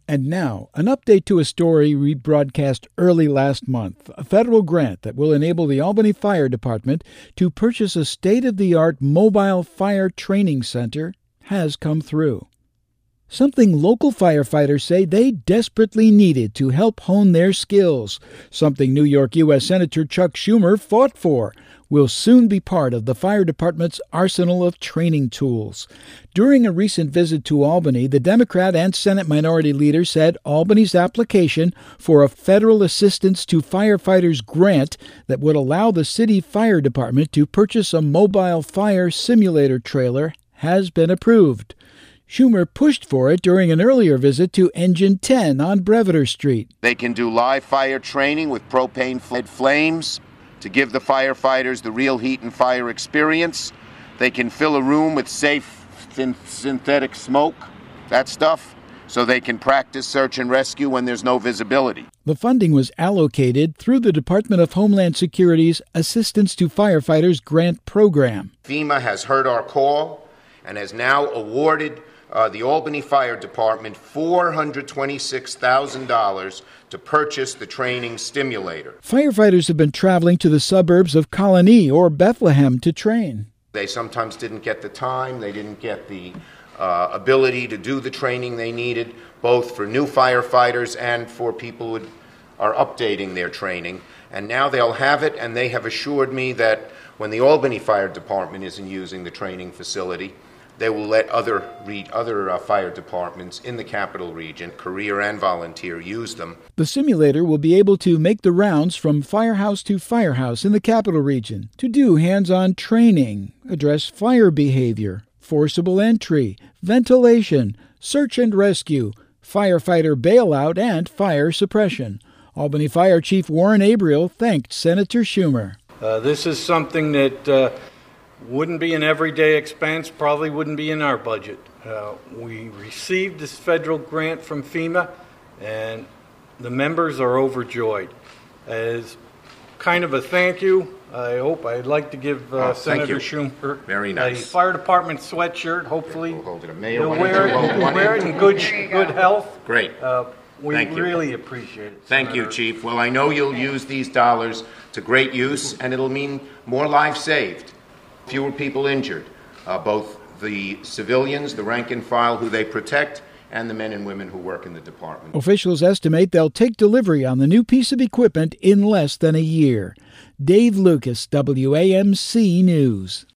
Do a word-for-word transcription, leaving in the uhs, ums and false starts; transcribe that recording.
And now, an update to a story we broadcast early last month. A federal grant that will enable the Albany Fire Department to purchase a state-of-the-art mobile fire training center has come through. Something local firefighters say they desperately needed to help hone their skills. Something New York U S Senator Chuck Schumer fought for will soon be part of the fire department's arsenal of training tools. During a recent visit to Albany, the Democrat and Senate Minority Leader said Albany's application for a federal assistance to firefighters grant that would allow the city fire department to purchase a mobile fire simulator trailer has been approved. Schumer pushed for it during an earlier visit to Engine ten on Breveter Street. They can do live fire training with propane-fed flames to give the firefighters the real heat and fire experience. They can fill a room with safe synthetic smoke, that stuff, so they can practice search and rescue when there's no visibility. The funding was allocated through the Department of Homeland Security's Assistance to Firefighters Grant Program. FEMA has heard our call and has now awarded Uh, the Albany Fire Department four hundred twenty-six thousand dollars to purchase the training stimulator. Firefighters have been traveling to the suburbs of Colony or Bethlehem to train. They sometimes didn't get the time, they didn't get the uh, ability to do the training they needed, both for new firefighters and for people who are updating their training. And now they'll have it, and they have assured me that when the Albany Fire Department isn't using the training facility, they will let other re- other uh, fire departments in the capital region, career and volunteer, use them. The simulator will be able to make the rounds from firehouse to firehouse in the capital region to do hands-on training, address fire behavior, forcible entry, ventilation, search and rescue, firefighter bailout, and fire suppression. Albany Fire Chief Warren Abriel thanked Senator Schumer. Uh, this is something that uh, wouldn't be an everyday expense, probably wouldn't be in our budget. Uh, we received this federal grant from FEMA, and the members are overjoyed. As kind of a thank you, I hope I'd like to give uh, oh, Senator Schumer Very nice. a fire department sweatshirt. Hopefully, we'll hold it. A mayor you'll wear it, you'll wear it in good, good health. Great. Uh, we Thank you. really appreciate it. Thank Senator. you, Chief. Well, I know you'll use these dollars to great use, and it'll mean more lives saved. Fewer people injured, uh, both the civilians, the rank and file who they protect, and the men and women who work in the department. Officials estimate they'll take delivery on the new piece of equipment in less than a year. Dave Lucas, W A M C News.